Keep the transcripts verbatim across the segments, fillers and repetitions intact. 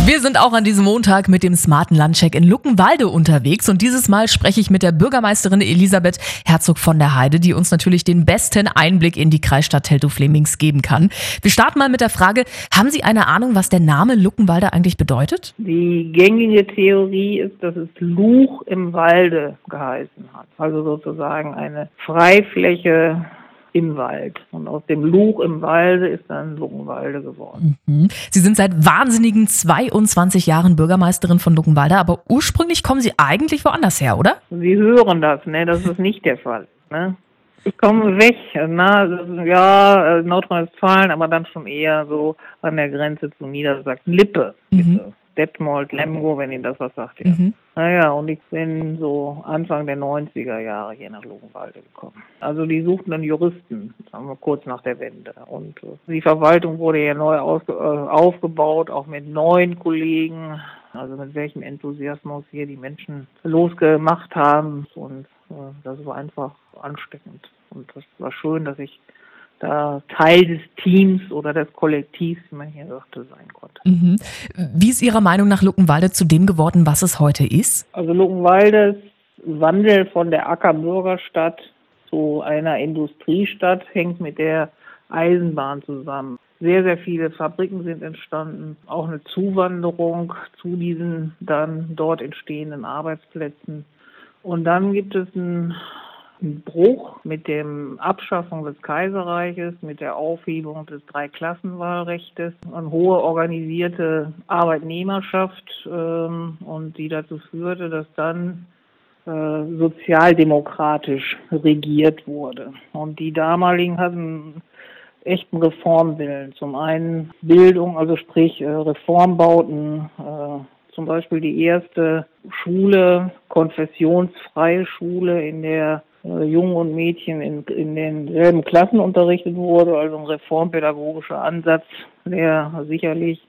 Wir sind auch an diesem Montag mit dem smarten Landcheck in Luckenwalde unterwegs und dieses Mal spreche ich mit der Bürgermeisterin Elisabeth Herzog von der Heide, die uns natürlich den besten Einblick in die Kreisstadt Teltow-Flämings geben kann. Wir starten mal mit der Frage, haben Sie eine Ahnung, was der Name Luckenwalde eigentlich bedeutet? Die gängige Theorie ist, dass es Luch im Walde geheißen hat. Also sozusagen eine Freifläche im Wald. Und aus dem Luch im Walde ist dann Luckenwalde geworden. Mhm. Sie sind seit wahnsinnigen zweiundzwanzig Jahren Bürgermeisterin von Luckenwalde, aber ursprünglich kommen Sie eigentlich woanders her, oder? Sie hören das, ne? Das ist nicht der Fall. Ne? Ich komme weg, na, ja, Nordrhein-Westfalen, aber dann schon eher so an der Grenze zu Niedersachsen-Lippe. Mhm. Detmold, Lemgo, wenn Ihnen das was sagt. Ja. Mhm. Naja, und ich bin so Anfang der neunziger Jahre hier nach Luckenwalde gekommen. Also die suchten einen Juristen, sagen wir kurz nach der Wende. Und die Verwaltung wurde ja neu ausge- äh, aufgebaut, auch mit neuen Kollegen. Also mit welchem Enthusiasmus hier die Menschen losgemacht haben. Und äh, das war einfach ansteckend. Und das war schön, dass ich da Teil des Teams oder des Kollektivs, wie man hier sagte, sein konnte. Mhm. Wie ist Ihrer Meinung nach Luckenwalde zu dem geworden, was es heute ist? Also Luckenwaldes Wandel von der Ackerbürgerstadt zu einer Industriestadt hängt mit der Eisenbahn zusammen. Sehr, sehr viele Fabriken sind entstanden, auch eine Zuwanderung zu diesen dann dort entstehenden Arbeitsplätzen. Und dann gibt es ein Ein Bruch mit dem Abschaffung des Kaiserreiches, mit der Aufhebung des Dreiklassenwahlrechtes, eine hohe organisierte Arbeitnehmerschaft ähm, und die dazu führte, dass dann äh, sozialdemokratisch regiert wurde. Und die damaligen hatten echten Reformwillen. Zum einen Bildung, also sprich äh, Reformbauten, äh, zum Beispiel die erste Schule, konfessionsfreie Schule, in der Jungen und Mädchen in, in denselben Klassen unterrichtet wurde, also ein reformpädagogischer Ansatz, der sicherlich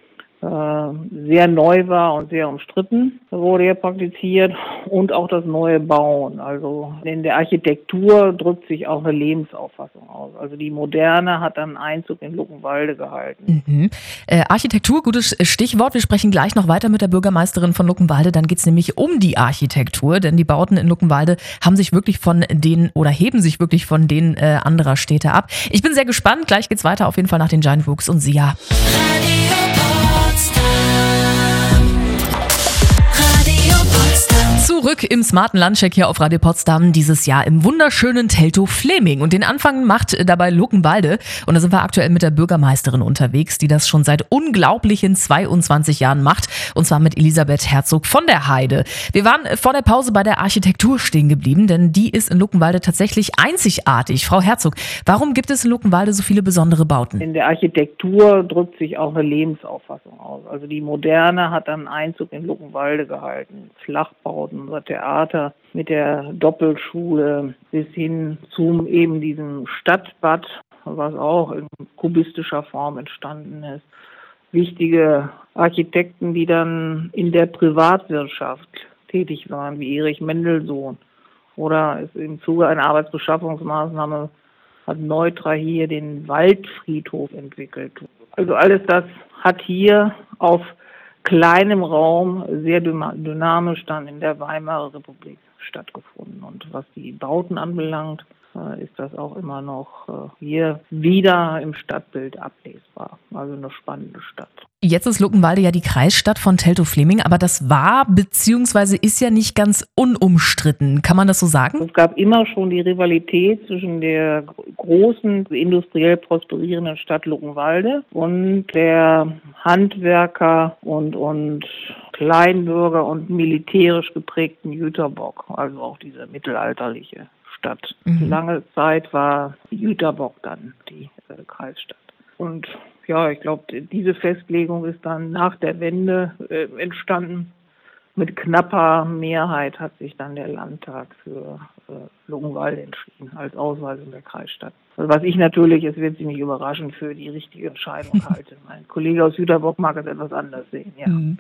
äh, sehr neu war und sehr umstritten, wurde hier praktiziert. Und auch das neue Bauen, also in der Architektur drückt sich auch eine Lebensauffassung aus. Also die Moderne hat dann Einzug in Luckenwalde gehalten. Mhm. Äh, Architektur, gutes Stichwort. Wir sprechen gleich noch weiter mit der Bürgermeisterin von Luckenwalde. Dann geht es nämlich um die Architektur, denn die Bauten in Luckenwalde haben sich wirklich von denen oder heben sich wirklich von denen äh, anderer Städte ab. Ich bin sehr gespannt. Gleich geht's weiter auf jeden Fall nach den Giant Rooks und Sia. Zurück im smarten Landcheck hier auf Radio Potsdam, dieses Jahr im wunderschönen Teltow-Fläming. Und den Anfang macht dabei Luckenwalde. Und da sind wir aktuell mit der Bürgermeisterin unterwegs, die das schon seit unglaublichen zweiundzwanzig Jahren macht. Und zwar mit Elisabeth Herzog von der Heide. Wir waren vor der Pause bei der Architektur stehen geblieben, denn die ist in Luckenwalde tatsächlich einzigartig. Frau Herzog, warum gibt es in Luckenwalde so viele besondere Bauten? In der Architektur drückt sich auch eine Lebensauffassung aus. Also die Moderne hat dann Einzug in Luckenwalde gehalten. Flachbauten, unser Theater mit der Doppelschule bis hin zum eben diesem Stadtbad, was auch in kubistischer Form entstanden ist. Wichtige Architekten, die dann in der Privatwirtschaft tätig waren, wie Erich Mendelsohn. Oder ist im Zuge einer Arbeitsbeschaffungsmaßnahme hat Neutra hier den Waldfriedhof entwickelt. Also alles das hat hier auf kleinem Raum sehr dynamisch dann in der Weimarer Republik stattgefunden. Und was die Bauten anbelangt, ist das auch immer noch hier wieder im Stadtbild ablesbar. Also eine spannende Stadt. Jetzt ist Luckenwalde ja die Kreisstadt von Teltow-Fläming, aber das war bzw. ist ja nicht ganz unumstritten. Kann man das so sagen? Es gab immer schon die Rivalität zwischen der großen, industriell prosperierenden Stadt Luckenwalde und der Handwerker und, und Kleinbürger und militärisch geprägten Jüterbock, also auch diese mittelalterliche Stadt. Mhm. Lange Zeit war Jüterbock dann die äh, Kreisstadt. Und ja, ich glaube, diese Festlegung ist dann nach der Wende äh, entstanden. Mit knapper Mehrheit hat sich dann der Landtag für äh, Luckenwalde entschieden, als Ausweisung der Kreisstadt. Also was ich natürlich, es wird Sie nicht überraschen, für die richtige Entscheidung halte. Mein Kollege aus Jüterbock mag es etwas anders sehen, ja. Mhm.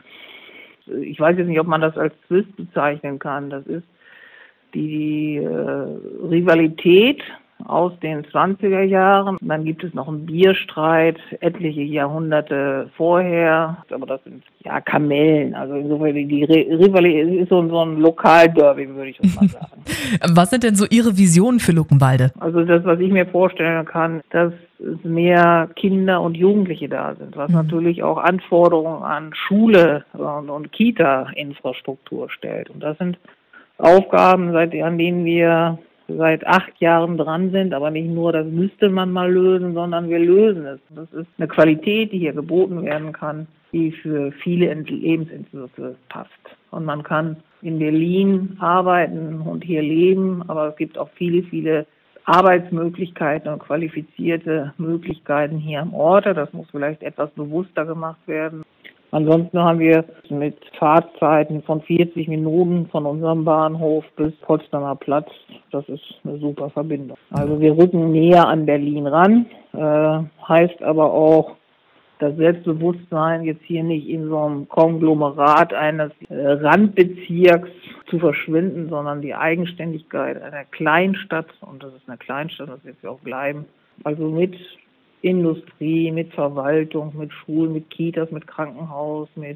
Ich weiß jetzt nicht, ob man das als Zwist bezeichnen kann. Das ist die äh, Rivalität aus den zwanziger Jahren. Dann gibt es noch einen Bierstreit, etliche Jahrhunderte vorher. Aber das sind ja Kamellen. Also insofern die Rivalität ist so, so ein Lokalderby, würde ich mal sagen. Was sind denn so Ihre Visionen für Luckenwalde? Also das, was ich mir vorstellen kann, dass es mehr Kinder und Jugendliche da sind, was mhm. natürlich auch Anforderungen an Schule und, und Kita-Infrastruktur stellt. Und das sind Aufgaben, seit, an denen wir seit acht Jahren dran sind, aber nicht nur, das müsste man mal lösen, sondern wir lösen es. Das ist eine Qualität, die hier geboten werden kann, die für viele Lebensentwürfe passt. Und man kann in Berlin arbeiten und hier leben, aber es gibt auch viele, viele Arbeitsmöglichkeiten und qualifizierte Möglichkeiten hier am Ort. Das muss vielleicht etwas bewusster gemacht werden. Ansonsten haben wir mit Fahrtzeiten von vierzig Minuten von unserem Bahnhof bis Potsdamer Platz. Das ist eine super Verbindung. Also wir rücken näher an Berlin ran, äh, heißt aber auch, das Selbstbewusstsein jetzt hier nicht in so einem Konglomerat eines äh, Randbezirks zu verschwinden, sondern die Eigenständigkeit einer Kleinstadt, und das ist eine Kleinstadt, das wird sie auch bleiben, also mit Industrie, mit Verwaltung, mit Schulen, mit Kitas, mit Krankenhaus, mit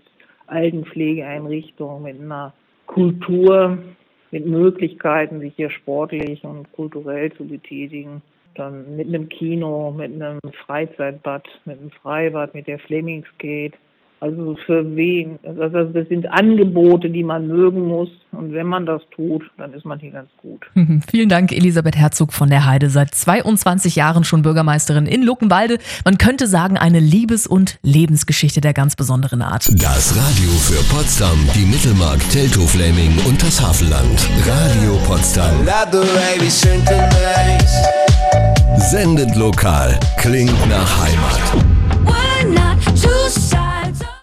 Altenpflegeeinrichtungen, mit einer Kultur, mit Möglichkeiten, sich hier sportlich und kulturell zu betätigen. Dann mit einem Kino, mit einem Freizeitbad, mit einem Freibad, mit der Flemingskate. Also für wen? Also das sind Angebote, die man mögen muss. Und wenn man das tut, dann ist man hier ganz gut. Mhm. Vielen Dank, Elisabeth Herzog von der Heide. Seit zweiundzwanzig Jahren schon Bürgermeisterin in Luckenwalde. Man könnte sagen, eine Liebes- und Lebensgeschichte der ganz besonderen Art. Das Radio für Potsdam, die Mittelmark, Teltow-Fläming und das Hafenland. Radio Potsdam. Sendet lokal, klingt nach Heimat.